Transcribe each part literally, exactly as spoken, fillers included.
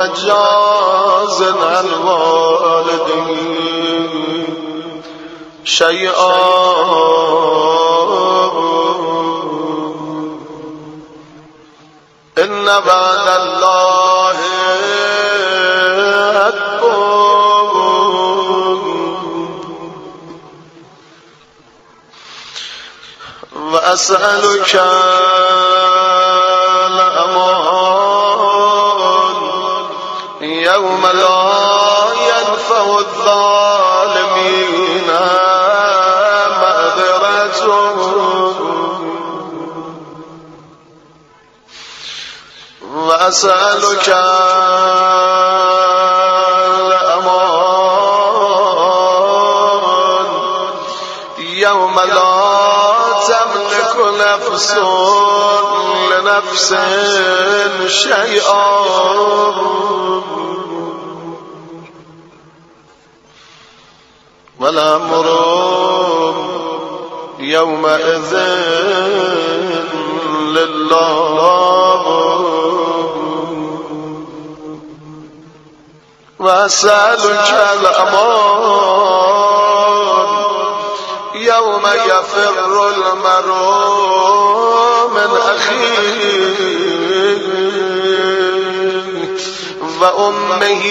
مجاز الوالدين شيئا إن بعد الله أكبر وأسألك الأمان يوم لا ينفع الظالمين وأسألك الأمان يوم لا تملك نفس لنفس شيئا والأمر يومئذ لله وأسألك الأمان يوم يفر المرء من أخيه وأمه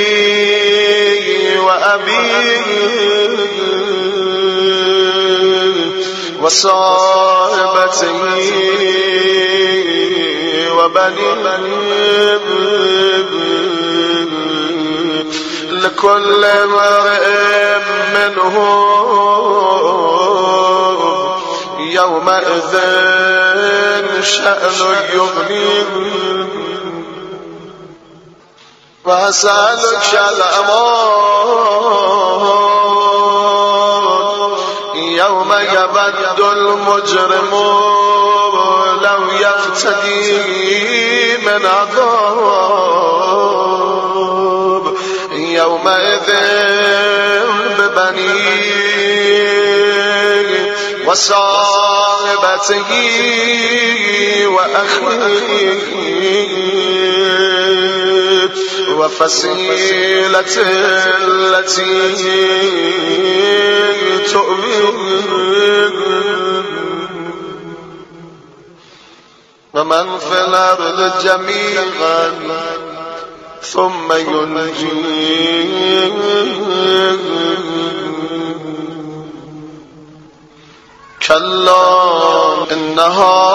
وأبيه وصاحبته وبنيه لكل امرئ منهم يومئذ شأن يغنيه وأسألك الأمان يوم يبد المجرم لو يفتدي من عذاب يومئذ ببنيه وصاحبته وأخيه وفصيلته التي تؤويه ومن في الأرض جميعا ثم ينجيه كلا إنها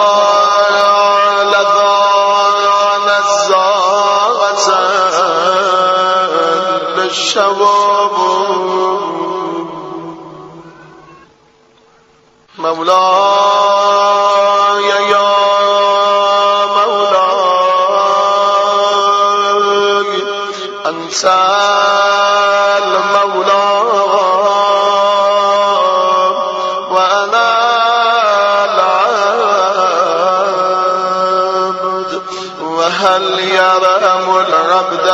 لظى نزاغة للشواب مولاي يا مولاي أنت المولى وأنا العبد وهل يرحم العبد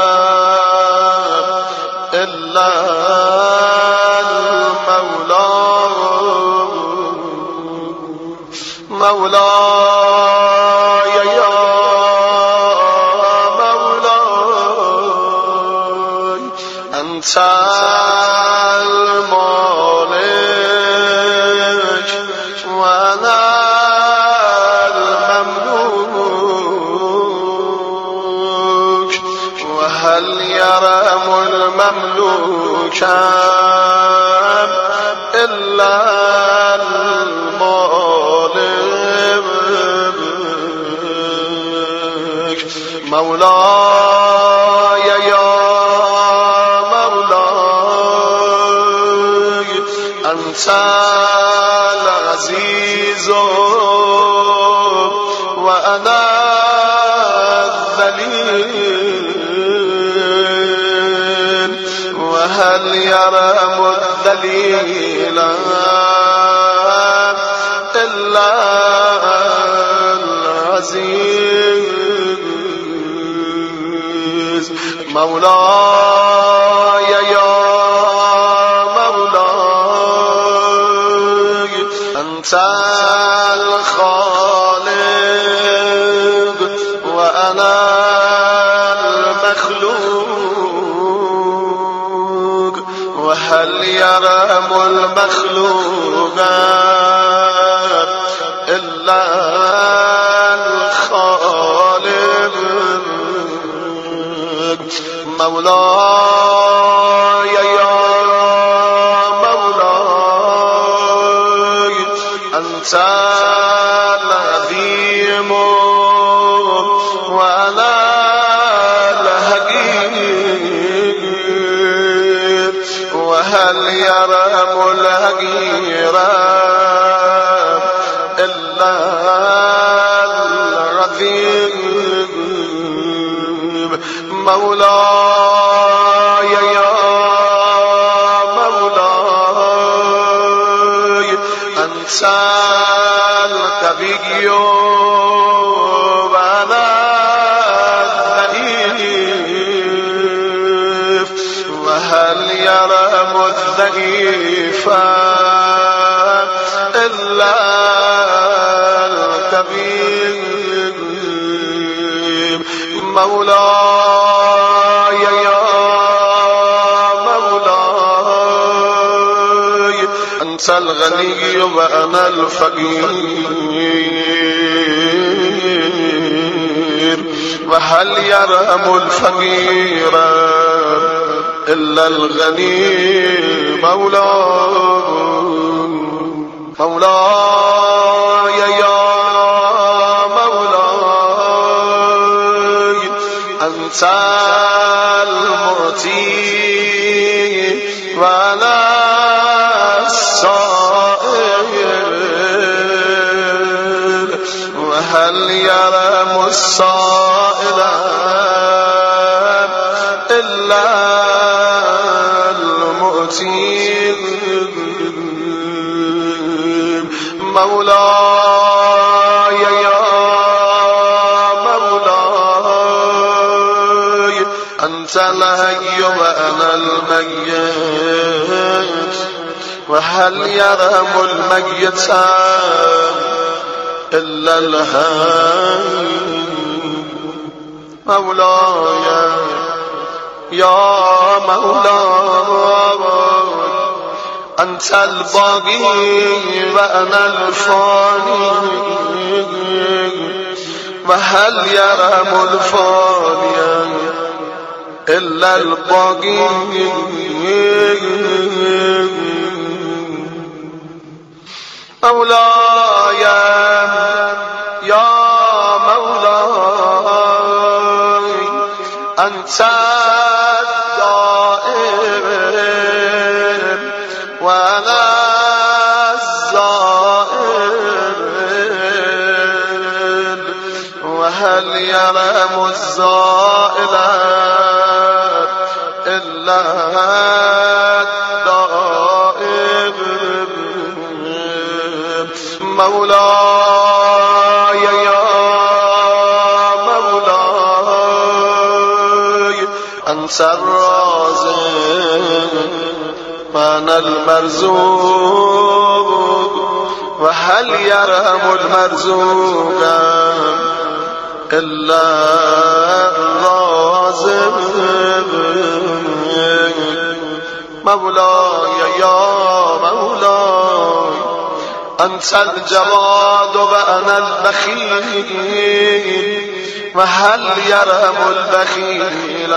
إلا المولى مولاي يا مولاي أنت المالك وأنا المملوك وهل يرحم المملوك إلا المالك مولاي يا مولاي أنت العزيز وأنا الذليل وهل يرحم الذليل إلا العزيز مولاي يا مولاي أنت الخالق وأنا المخلوق وهل يرام المخلوق إلا الخالق مولاي يا مولاي أنت العظيم وأنا الحقير وهل يرام الحقير إلا العظيم مولاي يا مولاي أنت القوي وأنا الضعيف وهل يرام الضعيف إلا الكبير مولاي يا مولاي أنت الغني وأنا الفقير وهل يرام الفقير إلا الغني مولاي مولاي يا مولاي أنت المعطي وأنا السائل وهل يرام السائل إلا المعطي مولاي يا مولاي أنت الحي وأنا الميت وهل يرام الميت إلا الحي مولاي يا مولاي أنت الباقي وأنا الفاني وهل يرام الفاني إلا الباقي مولاي يا مولاي أنت الدائم وأنا الزائل وهل يرام الزائل إلا الدائم مولاي يا مولاي أنت الرازق وأنا المرزوق وهل يرام المرزوق إلا الرازق مولاي يا مولاي أنت الجواد وأنا البخيل وهل يرام البخيل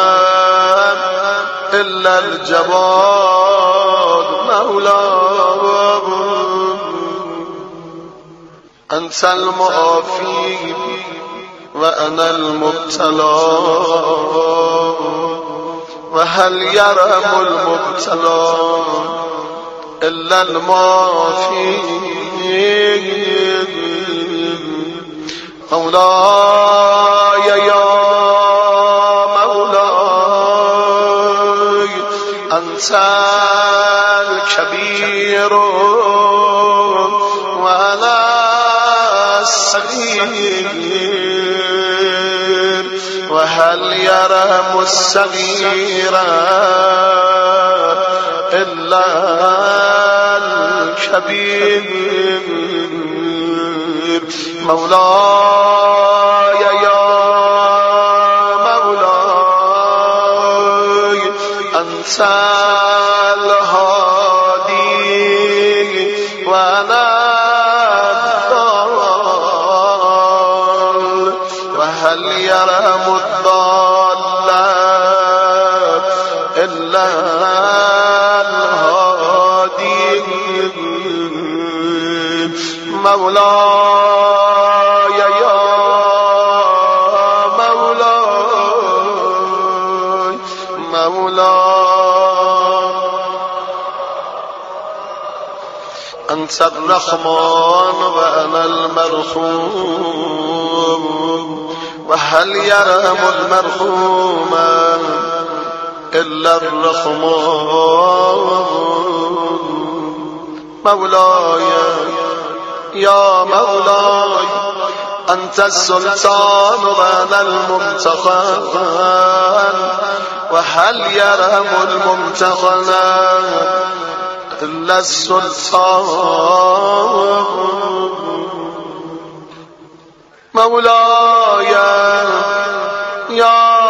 إلا الجواد مولاي أنت المعافي وأنا المبتلى وهل يرام المبتلى إلا المعافي مولاي يا مولاي أنت الكبير وأنا الصغير وهل يرام الصغير إلا الكبير مولاي يا مولاي أنت الهادي وأنا الضال وهل يرم الضال إلا الهادي مولاي يا مولاي مولاي أنت الرحمن وأنا المرحوم وهل يرحم المرحوم إلا الرحمن مولاي يا مولاي أنت السلطان وأنا الممتحن وهل يرحم الممتحن إلا السلطان مولاي يا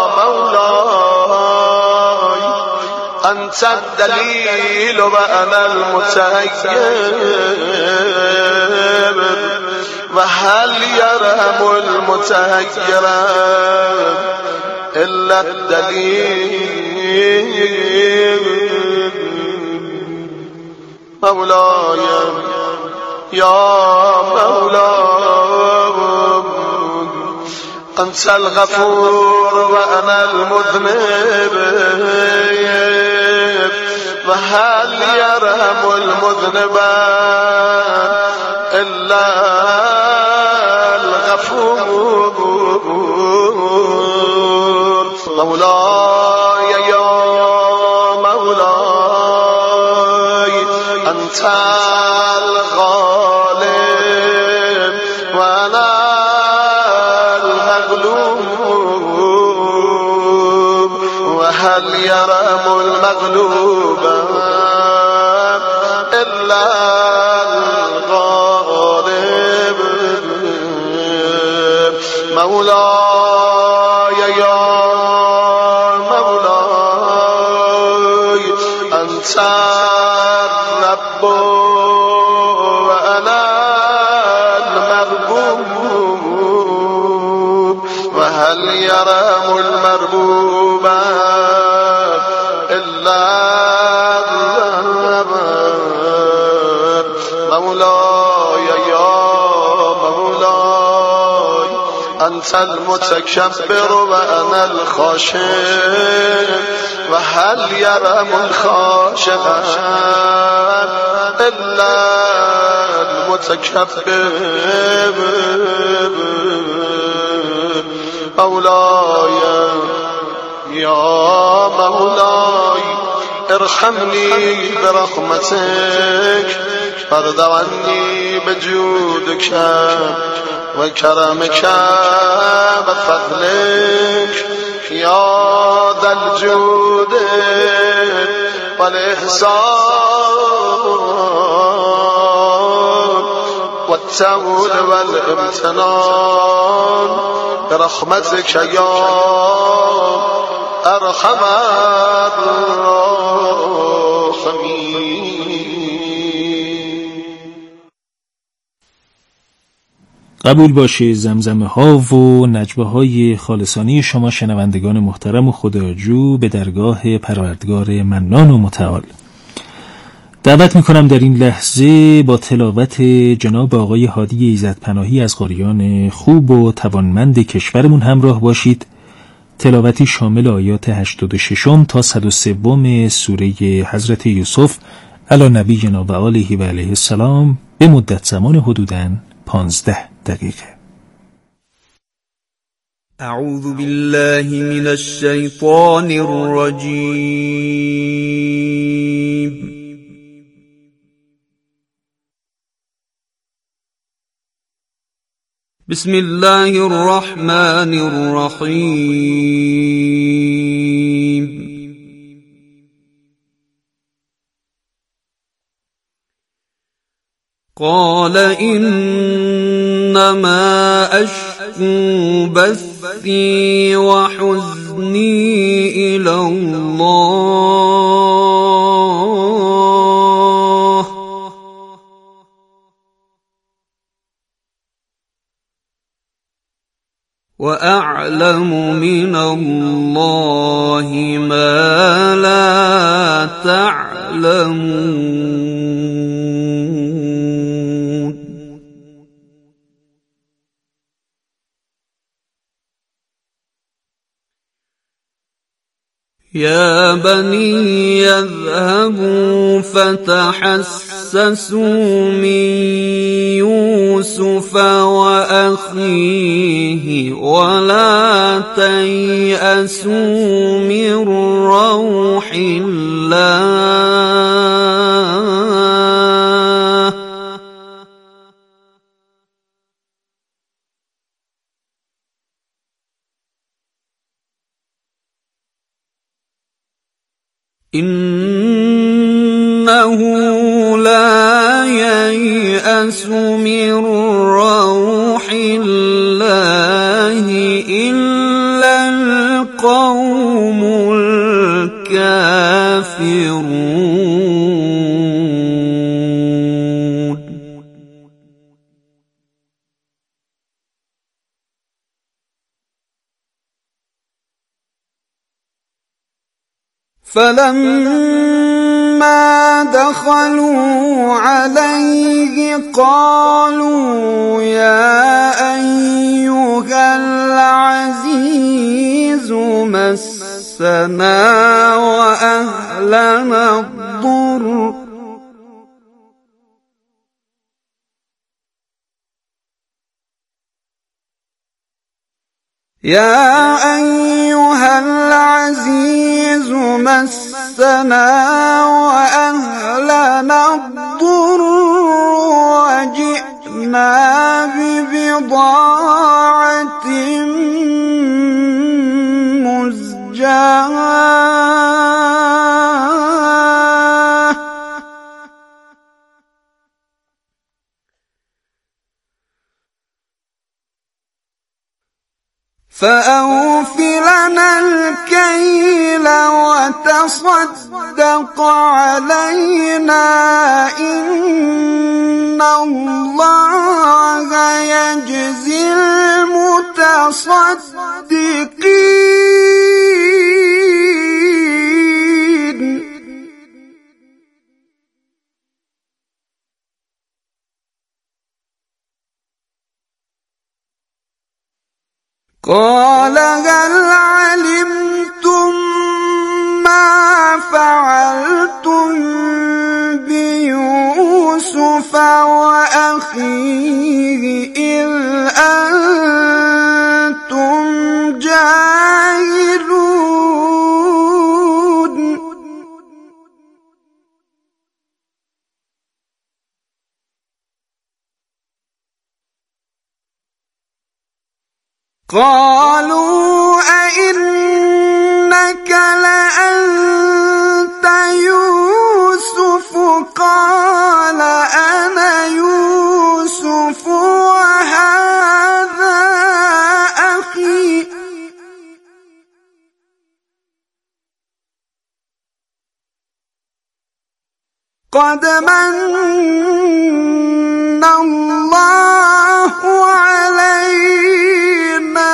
مولاي أنت الدليل وأنا المتهيب وهل يرحم المتهيب إلا الدليل مولاي يا مولاي أنت الغفور وأنا المذنب وهل يرحم المذنب إلا الغفور مولاي يا مولاي أنت الغالب وأنا المغلوب وهل يرحم المغلوب إلا الغالب مولاي يا مولاي أنت الرب وأنا المربوب وهل يرحم المربوب إلا مولاي يا مولاي أنت المتكبر وأنا الخاشع وهل يرحم الخاشع إلا المتكبر مولاي يا مولاي ارحمني برحمتك فرد عني بجودك وكرمك بفضلك يا ذا الجود والإحسان والتول والامتنان برحمتك يا أرحم الراحمين. قبول باشه زمزمه ها و نجوه های خالصانی شما شنوندگان محترم و خداجو به درگاه پروردگار منان و متعال. دعوت میکنم در این لحظه با تلاوت جناب آقای هادی ایزدپناهی از قاریان خوب و توانمند کشورمون همراه باشید. تلاوتی شامل آیات هشتاد و شش تا صد و سه سوره حضرت یوسف علی نبینا و آله و علیه السلام به مدت زمان حدوداً پانزده دقیقه. اعوذ بالله من الشیطان الرجیم. بسم الله الرحمن الرحیم. قال إنما أشكو بثي وحزني إلى الله وأعلم من الله ما لا تعلمون. يا بني يذهبوا فتحسسوا من يوسف وأخيه ولا تيأسوا من روح الله إنه لا ييأس من روح الله إلا القوم الكافرون. فلما دخلوا عليه قالوا يا أيها العزيز مسنا وأهلنا الضر يا أيها العزيز مسنا وأهلنا الضر وجئنا ببضاعة مزجاة فأوف لنا الكيل وتصدق علينا إن الله يجزي المتصدقين. قال هل علمتم ما فعلتم بيوسف وأخيه إذ أنتم جاهلون. قالوا أئنك لأنت يوسف قال أنا يوسف وهذا أخي قد من الله علينا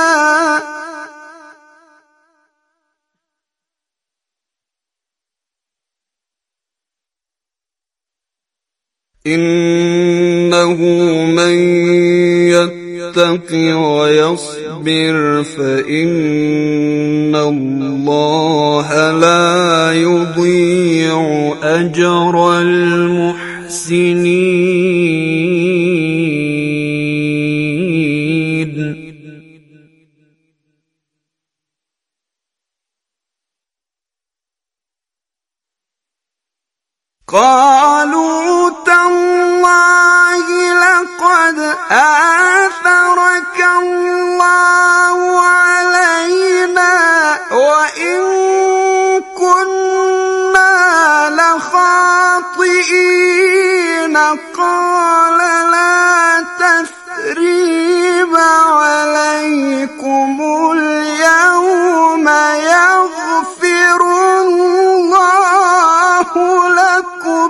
إنه من يتق ويصبر فإن الله لا يضيع أجر المحسنين. قالوا تالله لقد آثرك الله علينا وإن كنا لخاطئين. قال لا تثريب عليكم اليوم يغفر الله لكم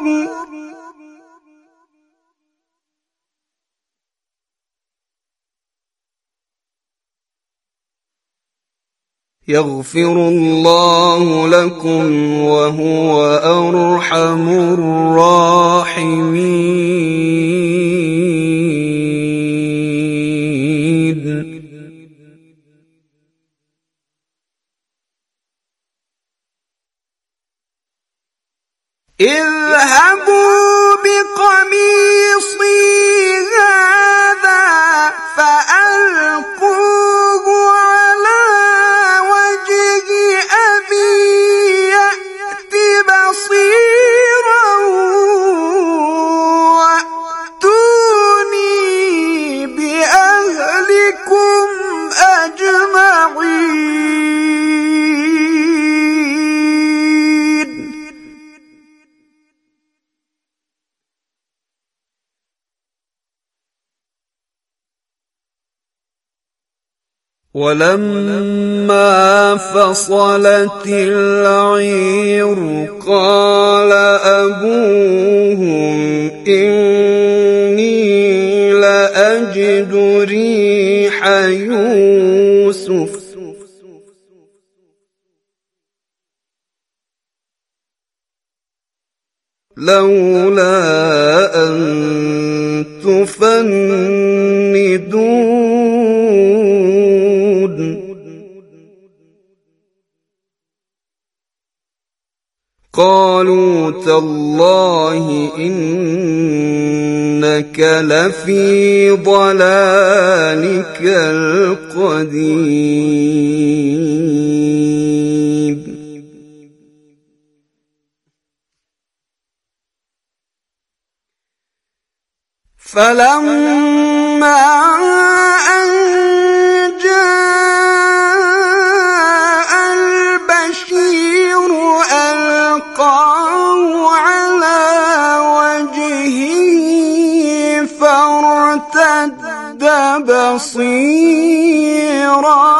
يغفر الله لكم وهو أرحم الراحمين. اذهبوا بقميصي هذا فألقوه على وجه أبي يأت بصيرا وأتوني بأهلكم أجمعين. ولما فصلت العير قال أبوهم إني لأجد ريح يوسف لولا أن تفندون قالوا تالله إنك لفي ضلالك القديم. فلما أن جاء البشير ألقاه على وجهه فارتد بصيرا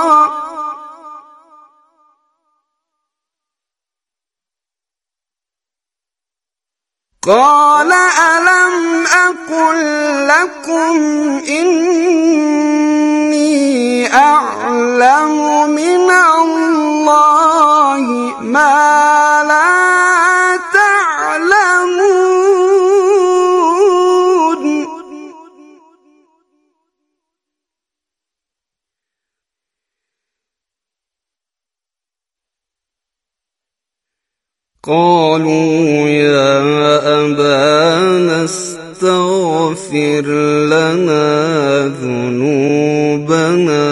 قال ألم أقل لكم إني أعلم من الله ما لا تعلمون. قالوا يا أبانا استغفر لنا ذنوبنا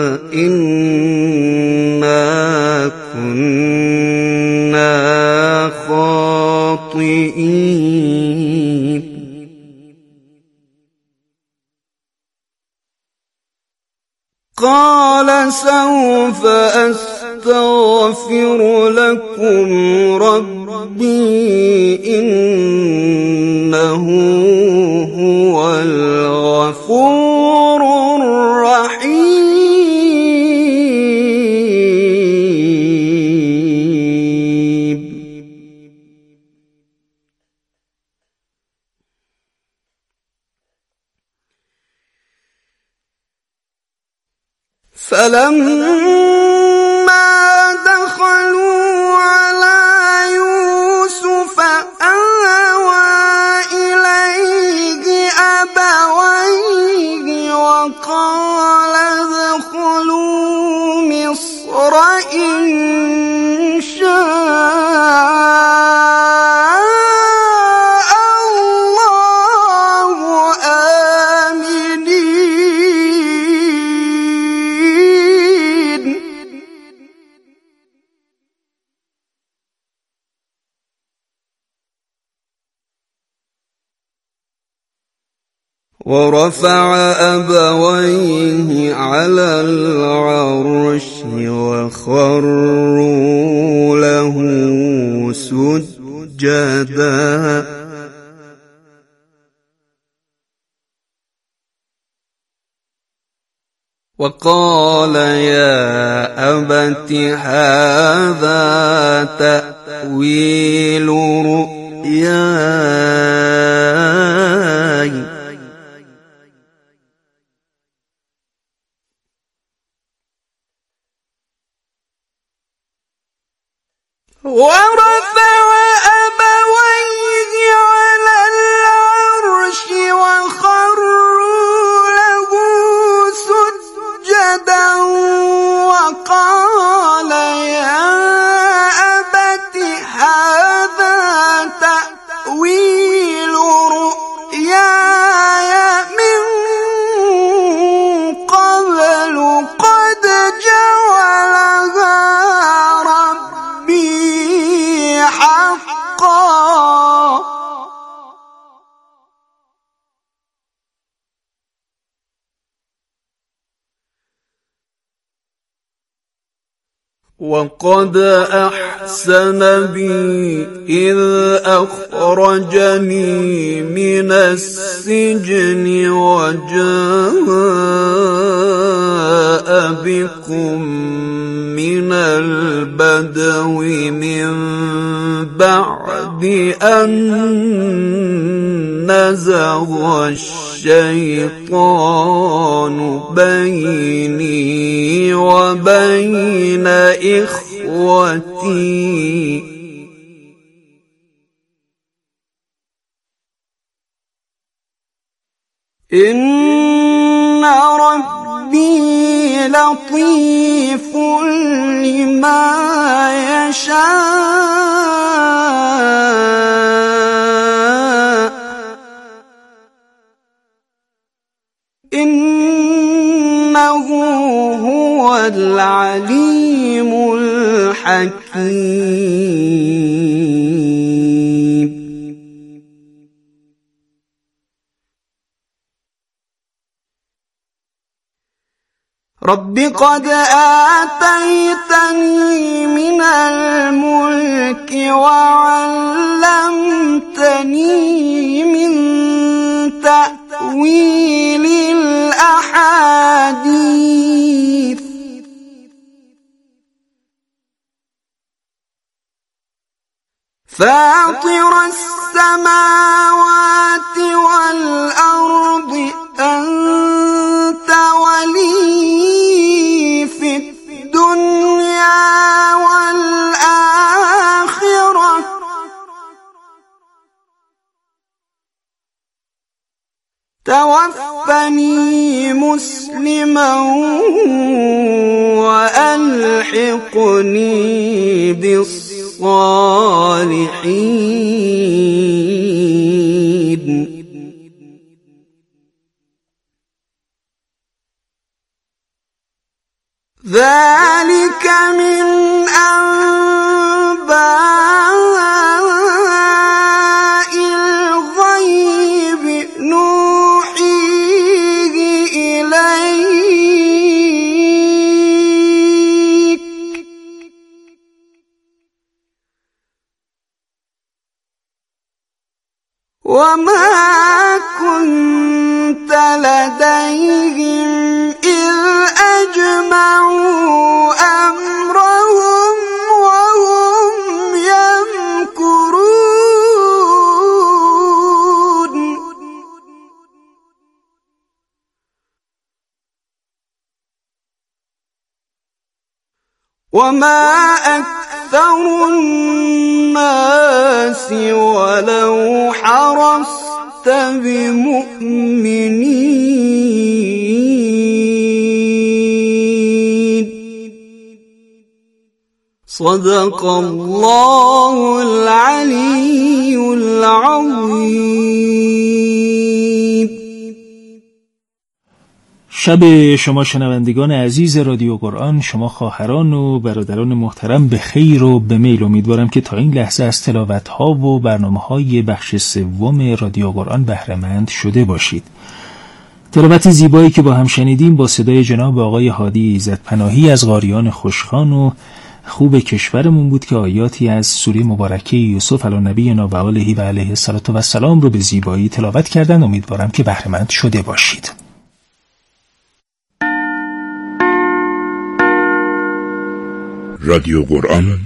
إنا كنا خاطئين. قال سوف أستغفر لكم ربي إنه هو الغفور الرحيم. فلما دخلوا على يوسف آوى إليه أبويه وقال ادخلوا مصر إن شاء الله آمنين. ورفع أبويه على العرش وخروا له سجدا وقال يا أبت هذا تأويل رؤياي ورفع أبويه على العرش وخروا له سجدا وقال يا أبت هذا تأويل رؤياي من قبل قد جعلها ربي حقا وقد أحسن بي إذ أخرجني من السجن وجاء بكم من البدو من بعد أن نزغ الشيطان بيني وبين إخوتي إن ربي لطيف لما يشاء إنه هو العليم الحكيم رب قد آتيتني من الملك وعلمتني من تأويل الأحاديث فاطر السماوات والأرض أنت ولي في الدنيا والآخرة توفني مسلما وألحقني بالصالحين ذلك من أنباء الغيب نوحيه إليك وما كنت لديهم إذ أجمعوا أمرهم وهم يمكرون وما أكثر الناس ولو حرصت بمؤمنين صدق الله العلي العظيم. شب شما شنوندگان عزیز رادیو قرآن، شما خواهران و برادران محترم به خیر و به میل. امیدوارم که تا این لحظه از تلاوت‌ها و برنامه‌های بخش سوم رادیو قرآن بهره مند شده باشید. تلاوت زیبایی که با هم شنیدیم با صدای جناب آقای هادی عزت‌پناهی از قاریان خوشخوان و خوب کشورمون بود که آیاتی از سوره مبارکه یوسف علی نبینا و آله و علیه الصلاة و السلام رو به زیبایی تلاوت کردن. امیدوارم که بهره مند شده باشید. رادیو قرآن